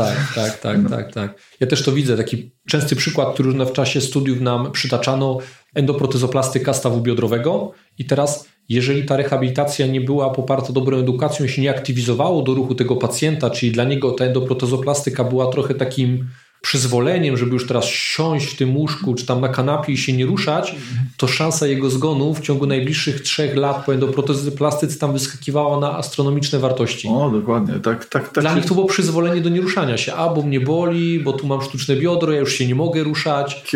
Tak. Ja też to widzę. Taki częsty przykład, który w czasie studiów nam przytaczano, endoprotezoplastyka stawu biodrowego i teraz jeżeli ta rehabilitacja nie była poparta dobrą edukacją, się nie aktywizowało do ruchu tego pacjenta, czyli dla niego ta endoprotezoplastyka była trochę takim przyzwoleniem, żeby już teraz siąść w tym łóżku, czy tam na kanapie i się nie ruszać, to szansa jego zgonu w ciągu najbliższych 3 lat po endoprotezoplastyce tam wyskakiwała na astronomiczne wartości. O, dokładnie. Tak. Dla nich to było przyzwolenie do nieruszania się. Bo mnie boli, bo tu mam sztuczne biodro, ja już się nie mogę ruszać.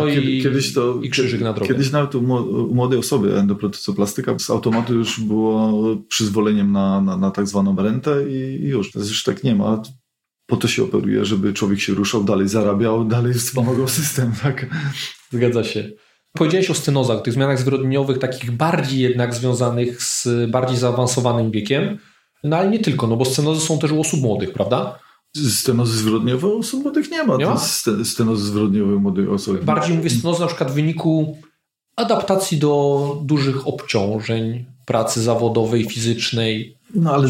I krzyżyk na drogę. Kiedyś nawet u młodej osoby endoprotezoplastyka z automatu już było przyzwoleniem na tak zwaną rentę i już. Teraz już tak nie ma. Po to się operuje, żeby człowiek się ruszał, dalej zarabiał, dalej wspomagał system, tak? Zgadza się. Powiedziałeś o stenozach, tych zmianach zwyrodnieniowych, takich bardziej jednak związanych z bardziej zaawansowanym wiekiem, ale nie tylko, bo stenozy są też u osób młodych, prawda? Stenozy zwyrodniowe u osób młodych nie ma. Stenozy zwyrodniowe u młodych osób. Bardziej mówię stenozy na przykład w wyniku adaptacji do dużych obciążeń, pracy zawodowej, fizycznej. Ale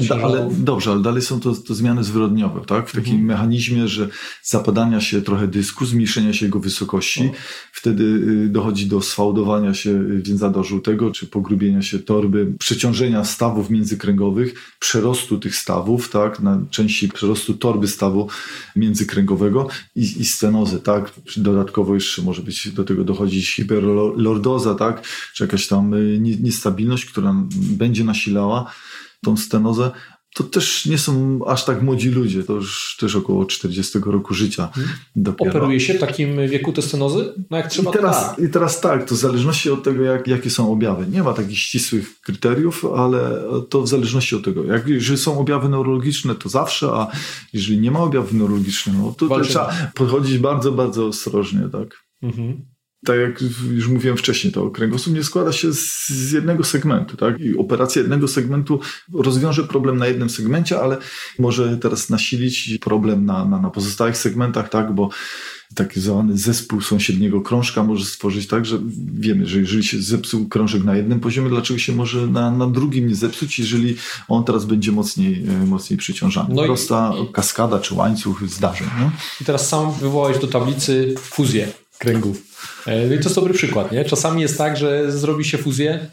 dalej są to zmiany zwyrodniowe, tak? W takim mechanizmie, że zapadania się trochę dysku, zmniejszenia się jego wysokości, wtedy dochodzi do sfałdowania się więzadła żółtego, czy pogrubienia się torby, przeciążenia stawów międzykręgowych, przerostu tych stawów, tak? Częściej przerostu torby stawu międzykręgowego i stenozy, tak? Dodatkowo jeszcze może być do tego dochodzić hiperlordoza, tak? Czy jakaś tam niestabilność, która będzie nasilała tą stenozę. To też nie są aż tak młodzi ludzie, to już też około 40 roku życia dopiero. Operuje się w takim wieku te stenozy? Jak trzeba. I teraz tak, to w zależności od tego, jakie są objawy. Nie ma takich ścisłych kryteriów, ale to w zależności od tego. Jeżeli są objawy neurologiczne, to zawsze, a jeżeli nie ma objawów neurologicznych, to trzeba podchodzić bardzo, bardzo ostrożnie, tak? Tak jak już mówiłem wcześniej, to kręgosłup nie składa się z jednego segmentu, tak? I operacja jednego segmentu rozwiąże problem na jednym segmencie, ale może teraz nasilić problem na pozostałych segmentach, tak? Bo taki zwany zespół sąsiedniego krążka może stworzyć tak, że wiemy, że jeżeli się zepsuł krążek na jednym poziomie, dlaczego się może na drugim nie zepsuć, jeżeli on teraz będzie mocniej przyciążany. Prosta kaskada czy łańcuch zdarzeń. No? I teraz sam wywołałeś do tablicy fuzję kręgów. No i to jest dobry przykład, nie? Czasami jest tak, że zrobi się fuzję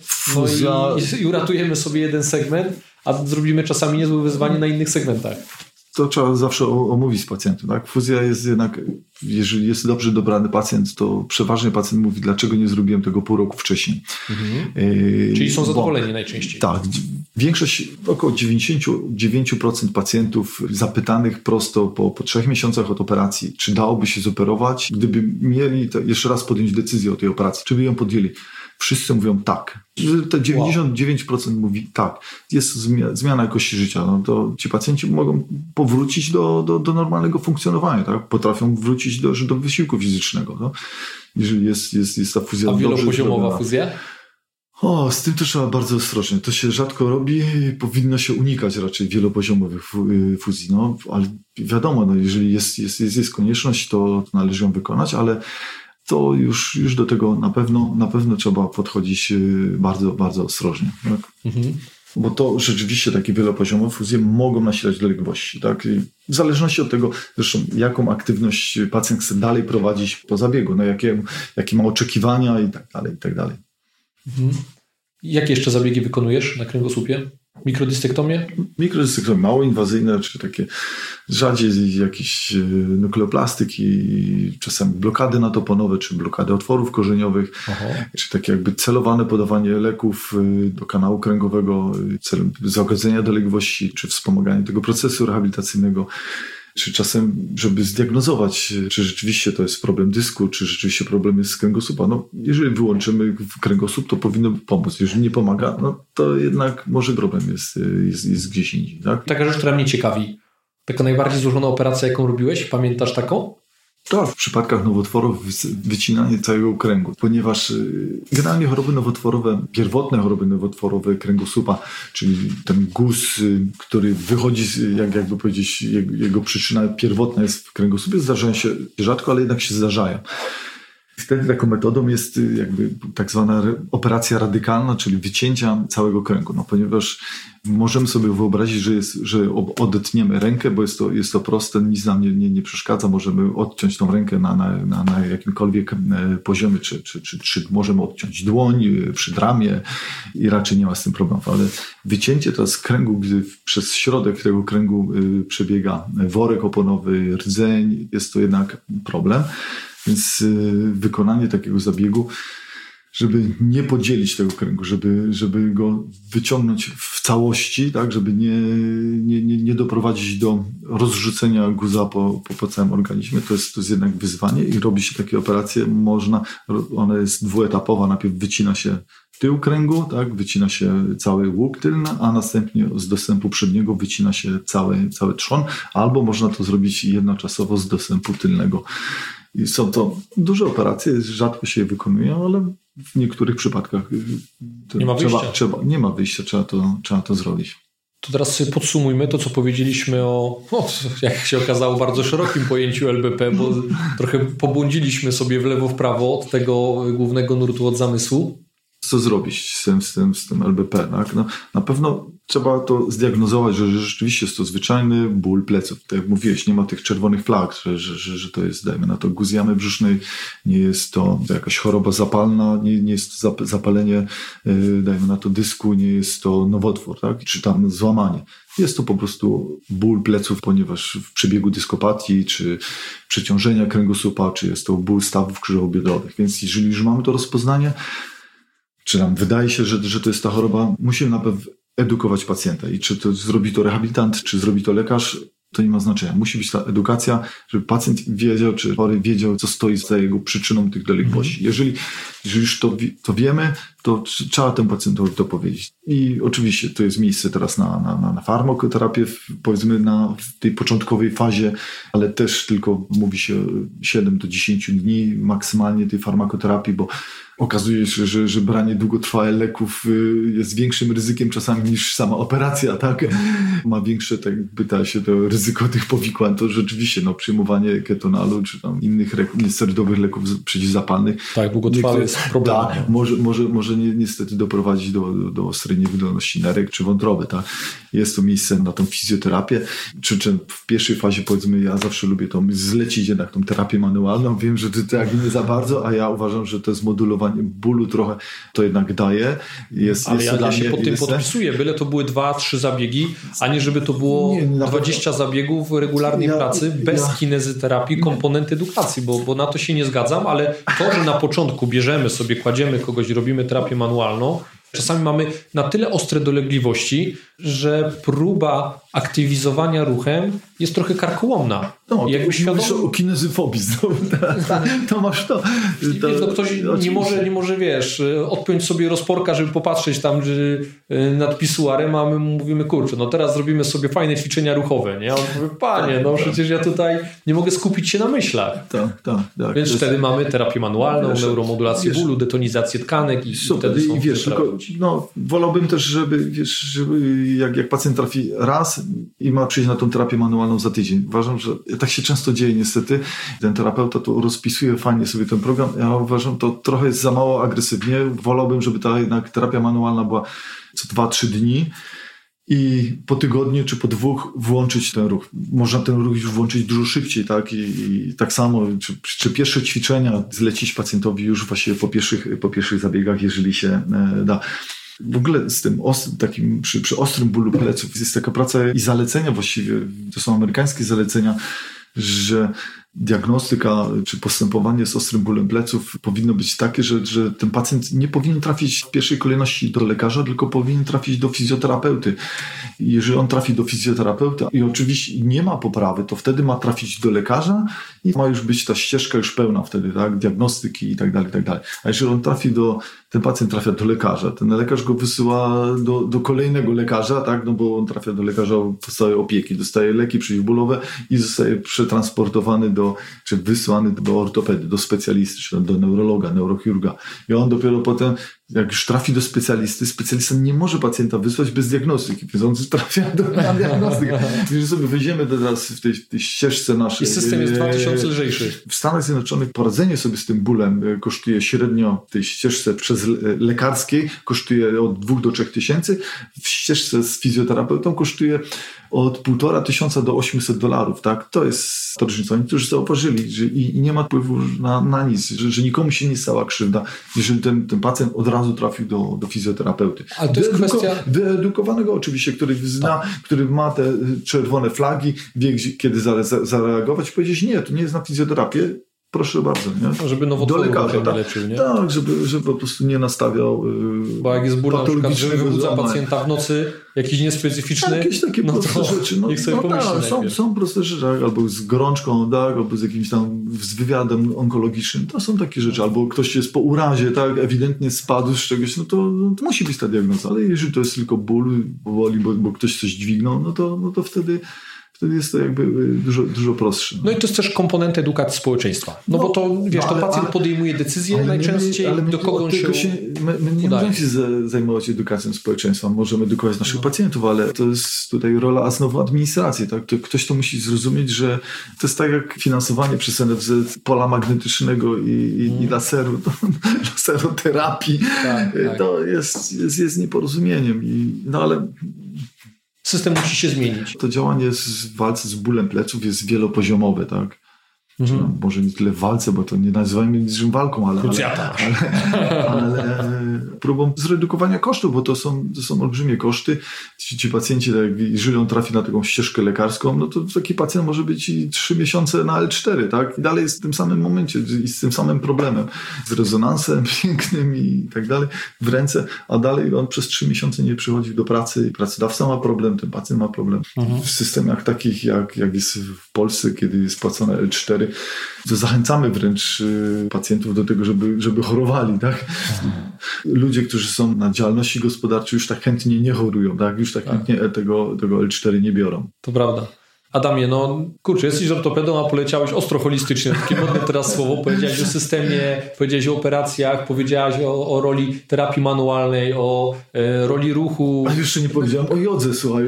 i uratujemy sobie jeden segment, a zrobimy czasami niezłe wyzwanie na innych segmentach. To trzeba zawsze omówić z pacjentem. Tak? Fuzja jest jednak, jeżeli jest dobrze dobrany pacjent, to przeważnie pacjent mówi, dlaczego nie zrobiłem tego pół roku wcześniej. Czyli są zadowoleni najczęściej. Tak. Większość, około 99% pacjentów zapytanych prosto po 3 miesiącach od operacji, czy dałoby się zoperować, gdyby mieli jeszcze raz podjąć decyzję o tej operacji, czy by ją podjęli. Wszyscy mówią tak. Te 99% mówi tak. Jest zmiana jakości życia. To ci pacjenci mogą powrócić do normalnego funkcjonowania. Tak? Potrafią wrócić do wysiłku fizycznego. No? Jeżeli jest ta fuzja. A wielopoziomowa fuzja? Z tym to trzeba bardzo ostrożnie. To się rzadko robi. Powinno się unikać raczej wielopoziomowych fuzji. Ale wiadomo, jeżeli jest konieczność, to należy ją wykonać, ale to już do tego na pewno trzeba podchodzić bardzo, bardzo ostrożnie. Tak? Bo to rzeczywiście takie wielopoziomowe fuzje mogą nasilać dolegliwości. Tak? I w zależności od tego, zresztą jaką aktywność pacjent chce dalej prowadzić po zabiegu, jakie ma oczekiwania i tak dalej, i tak dalej. Jakie jeszcze zabiegi wykonujesz na kręgosłupie? Mikrodystektomie? Mikrodystektomie mało inwazyjne, czy takie rzadziej jakieś nukleoplastyki, czasami blokady natoponowe, czy blokady otworów korzeniowych, czy takie jakby celowane podawanie leków do kanału kręgowego celem zagodzenia dolegliwości, czy wspomagania tego procesu rehabilitacyjnego. Czy czasem, żeby zdiagnozować, czy rzeczywiście to jest problem dysku, czy rzeczywiście problem jest z kręgosłupa. No, jeżeli wyłączymy kręgosłup, to powinno pomóc. Jeżeli nie pomaga, no to jednak może problem jest gdzieś indziej. Tak? Taka rzecz, która mnie ciekawi. Taka najbardziej złożona operacja, jaką robiłeś? Pamiętasz taką? Tak, w przypadkach nowotworów wycinanie całego kręgu, ponieważ generalnie choroby nowotworowe, pierwotne choroby nowotworowe kręgosłupa, czyli ten guz, który wychodzi, jakby powiedzieć, jego przyczyna pierwotna jest w kręgosłupie, zdarzają się rzadko, ale jednak się zdarzają. Wtedy taką metodą jest jakby tak zwana operacja radykalna, czyli wycięcia całego kręgu. No, ponieważ możemy sobie wyobrazić, że odetniemy rękę, bo jest to proste, nic nam nie przeszkadza. Możemy odciąć tą rękę na jakimkolwiek poziomie, czy możemy odciąć dłoń, przedramię i raczej nie ma z tym problemów. Ale wycięcie teraz kręgu, gdy przez środek tego kręgu przebiega worek oponowy, rdzeń, jest to jednak problem. Więc wykonanie takiego zabiegu, żeby nie podzielić tego kręgu, żeby go wyciągnąć w całości, tak, żeby nie doprowadzić do rozrzucenia guza po całym organizmie, to jest jednak wyzwanie i robi się takie operacje. Ona jest dwuetapowa. Najpierw wycina się tył kręgu, tak, wycina się cały łuk tylny, a następnie z dostępu przedniego wycina się cały trzon, albo można to zrobić jednoczasowo z dostępu tylnego. I są to duże operacje, rzadko się je wykonują, ale w niektórych przypadkach nie ma wyjścia. Nie ma wyjścia, trzeba to zrobić. To teraz sobie podsumujmy to, co powiedzieliśmy o, jak się okazało, bardzo szerokim pojęciu LBP, bo trochę pobłądziliśmy sobie w lewo, w prawo od tego głównego nurtu, od zamysłu. Co zrobić z tym LBP? Tak? No, na pewno trzeba to zdiagnozować, że rzeczywiście jest to zwyczajny ból pleców. Tak jak mówiłeś, nie ma tych czerwonych flag, że to jest, dajmy na to, guz jamy brzusznej, nie jest to jakaś choroba zapalna, nie jest to zapalenie, dajmy na to, dysku, nie jest to nowotwór, tak? Czy tam złamanie. Jest to po prostu ból pleców, ponieważ w przebiegu dyskopatii, czy przeciążenia kręgosłupa, czy jest to ból stawów krzyżowo-biodrowych. Więc jeżeli już mamy to rozpoznanie, czy nam wydaje się, że to jest ta choroba, musimy na pewno edukować pacjenta. I czy to zrobi to rehabilitant, czy zrobi to lekarz, to nie ma znaczenia. Musi być ta edukacja, żeby pacjent wiedział, czy chory wiedział, co stoi za jego przyczyną tych dolegliwości. Jeżeli już to wiemy, to trzeba temu pacjentowi to powiedzieć. I oczywiście to jest miejsce teraz na farmakoterapię, powiedzmy w tej początkowej fazie, ale też tylko mówi się 7 do 10 dni maksymalnie tej farmakoterapii, bo okazuje się, że branie długotrwałych leków jest większym ryzykiem czasami niż sama operacja, tak? Ma większe, tak pyta się, to ryzyko tych powikłań, to rzeczywiście przyjmowanie ketonalu, czy tam innych niesterydowych leków przeciwzapalnych. Tak, długotrwale jest problem. Tak, może niestety doprowadzić do ostrej niewydolności nerek czy wątroby, tak? Jest to miejsce na tą fizjoterapię, czy w pierwszej fazie, powiedzmy, ja zawsze lubię to zlecić jednak tą terapię manualną. Wiem, że ty tak nie za bardzo, a ja uważam, że to jest modulowanie bólu trochę to jednak daje. Ale ja się pod tym podpisuję, byle to były 2-3 zabiegi, a nie żeby to było 20 zabiegów regularnej pracy bez kinezyterapii, komponent edukacji, bo na to się nie zgadzam, ale to, że na początku kładziemy kogoś, robimy terapię manualną, czasami mamy na tyle ostre dolegliwości, że próba aktywizowania ruchem jest trochę karkołomna. No, mówisz o kinezyfobii znowu. To masz to. Ktoś nie może, odpiąć sobie rozporka, żeby popatrzeć tam nad pisuarem, a my mówimy, kurczę, teraz zrobimy sobie fajne ćwiczenia ruchowe. Nie? A on mówi, panie, przecież ja tutaj nie mogę skupić się na myślach. Tak. Więc wtedy mamy terapię manualną, neuromodulację bólu, detonizację tkanek i wtedy są wolałbym też, żeby jak pacjent trafi raz i ma przyjść na tą terapię manualną za tydzień. Uważam, że tak się często dzieje niestety. Ten terapeuta to rozpisuje fajnie sobie ten program. Ja uważam, to trochę jest za mało agresywnie. Wolałbym, żeby ta jednak terapia manualna była co 2-3 dni i po tygodniu czy po 2 włączyć ten ruch. Można ten ruch już włączyć dużo szybciej, tak? I tak samo, czy pierwsze ćwiczenia zlecić pacjentowi już właśnie po pierwszych zabiegach, jeżeli się da. W ogóle z tym takim przy ostrym bólu pleców jest taka praca i zalecenia właściwie, to są amerykańskie zalecenia, że diagnostyka czy postępowanie z ostrym bólem pleców powinno być takie, że ten pacjent nie powinien trafić w pierwszej kolejności do lekarza, tylko powinien trafić do fizjoterapeuty. I jeżeli on trafi do fizjoterapeuty i oczywiście nie ma poprawy, to wtedy ma trafić do lekarza i ma już być ta ścieżka już pełna wtedy, tak, diagnostyki i tak dalej, i tak dalej. A jeżeli on ten pacjent trafia do lekarza, ten lekarz go wysyła do kolejnego lekarza, tak, no bo on trafia do lekarza podstawowej opieki, dostaje leki przeciwbólowe i zostaje przetransportowany czy wysłany do ortopedy, do specjalisty, czy do neurologa, neurochirurga. I on dopiero potem, jak już trafi do specjalisty, specjalista nie może pacjenta wysłać bez diagnostyki, więc on trafia na diagnostykę. Jeżeli sobie wejdziemy teraz w tej ścieżce naszej... I system jest 2000 lżejszy. W Stanach Zjednoczonych poradzenie sobie z tym bólem kosztuje średnio w tej ścieżce lekarskiej kosztuje od 2 do 3 tysięcy, w ścieżce z fizjoterapeutą kosztuje od $1500 do $800, tak? To jest to różnica. Oni już zauważyli, że i nie ma wpływu na nic, że nikomu się nie stała krzywda, jeżeli ten pacjent od razu trafił do fizjoterapeuty. Ale to jest kwestia... Wyedukowanego oczywiście, który zna, który ma te czerwone flagi, wie kiedy zareagować i powiedzieć, nie, to nie jest na fizjoterapię, proszę bardzo, nie? Żeby nowotworu do lekarza, tak? Leczył, nie? Tak, żeby po prostu nie nastawiał bo jak jest ból na przykład, że wybudza pacjenta w nocy, jakiś niespecyficzny, jakieś takie proste rzeczy. Niech sobie pomyśli są proste rzeczy, albo z gorączką, tak, albo z jakimś tam z wywiadem onkologicznym. To są takie rzeczy. Albo ktoś jest po urazie, tak, ewidentnie spadł z czegoś, no to musi być ta diagnoza. Ale jeżeli to jest tylko ból, boli, bo ktoś coś dźwignął, no to wtedy jest to jakby dużo prostsze. No i to jest też komponent edukacji społeczeństwa. No bo to, wiesz, to pacjent podejmuje decyzję najczęściej, do kogo on się My nie możemy się zajmować edukacją społeczeństwa. Możemy edukować naszych pacjentów, ale to jest tutaj rola znowu administracji. Tak? Ktoś to musi zrozumieć, że to jest tak jak finansowanie przez NFZ pola magnetycznego i laseru, laseroterapii. Tak. To jest nieporozumieniem. Ale system musi się zmienić. To działanie w walce z bólem pleców jest wielopoziomowe, tak? Może nie tyle w walce, bo to nie nazywajmy niczym walką, ale próbą zredukowania kosztów, bo to są olbrzymie koszty. Ci pacjenci, tak, jeżeli on trafi na taką ścieżkę lekarską, no to taki pacjent może być i 3 miesiące na L4, tak? I dalej jest w tym samym momencie i z tym samym problemem. Z rezonansem pięknym i tak dalej w ręce, a dalej on przez 3 miesiące nie przychodzi do pracy i pracodawca ma problem, ten pacjent ma problem. W systemach takich jak jest w Polsce, kiedy jest płacone L4, to zachęcamy wręcz pacjentów do tego, żeby chorowali, tak? Ludzie, którzy są na działalności gospodarczej już tak chętnie nie chorują, tak? Już tak chętnie tego L4 nie biorą. To prawda. Adamie, jesteś ortopedą, a poleciałeś ostro holistycznie. Takie modne teraz słowo. Powiedziałeś o systemie, powiedziałeś o operacjach, powiedziałeś o roli terapii manualnej, o roli ruchu. A jeszcze nie powiedziałem o jodze, słuchaj,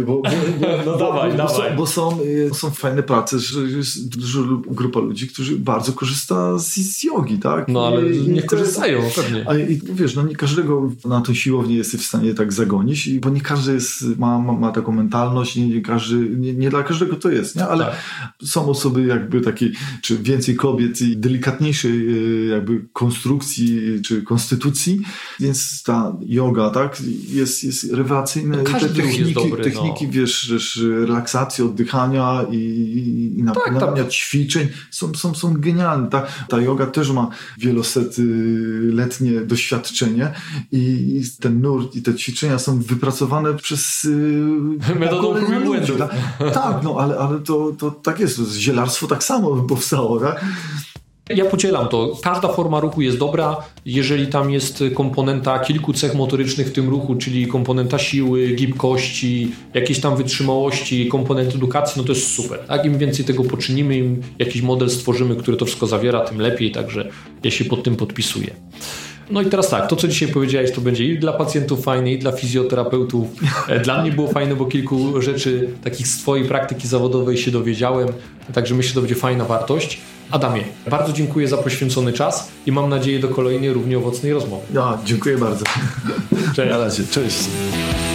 bo są fajne prace, że jest duża grupa ludzi, którzy bardzo korzysta z jogi, tak? No ale niech korzystają, pewnie. I wiesz, nie każdego na tą siłownię jesteś w stanie tak zagonić, bo nie każdy ma taką mentalność, nie dla każdego to jest, nie? Ale są osoby jakby takiej, czy więcej kobiet i delikatniejszej jakby konstrukcji, czy konstytucji, więc ta yoga, tak, jest rewelacyjna. Techniki, wiesz, relaksacji, oddychania i napełniania ćwiczeń są genialne. Ta yoga też ma wielosetletnie doświadczenie i ten nurt i te ćwiczenia są wypracowane przez metodą prób i błędu. Tak, ale to tak jest. Zielarstwo tak samo powstało, tak? Ja podzielam to. Każda forma ruchu jest dobra, jeżeli tam jest komponenta kilku cech motorycznych w tym ruchu, czyli komponenta siły, gibkości, jakiejś tam wytrzymałości, komponent edukacji, no to jest super. Tak? Im więcej tego poczynimy, im jakiś model stworzymy, który to wszystko zawiera, tym lepiej, także ja się pod tym podpisuję. No i teraz tak, to co dzisiaj powiedziałeś, to będzie i dla pacjentów fajne, i dla fizjoterapeutów. Dla mnie było fajne, bo kilku rzeczy takich z twojej praktyki zawodowej się dowiedziałem, także myślę, że to będzie fajna wartość. Adamie, bardzo dziękuję za poświęcony czas i mam nadzieję do kolejnej równie owocnej rozmowy. Ja, dziękuję bardzo. Cześć. Na razie, cześć.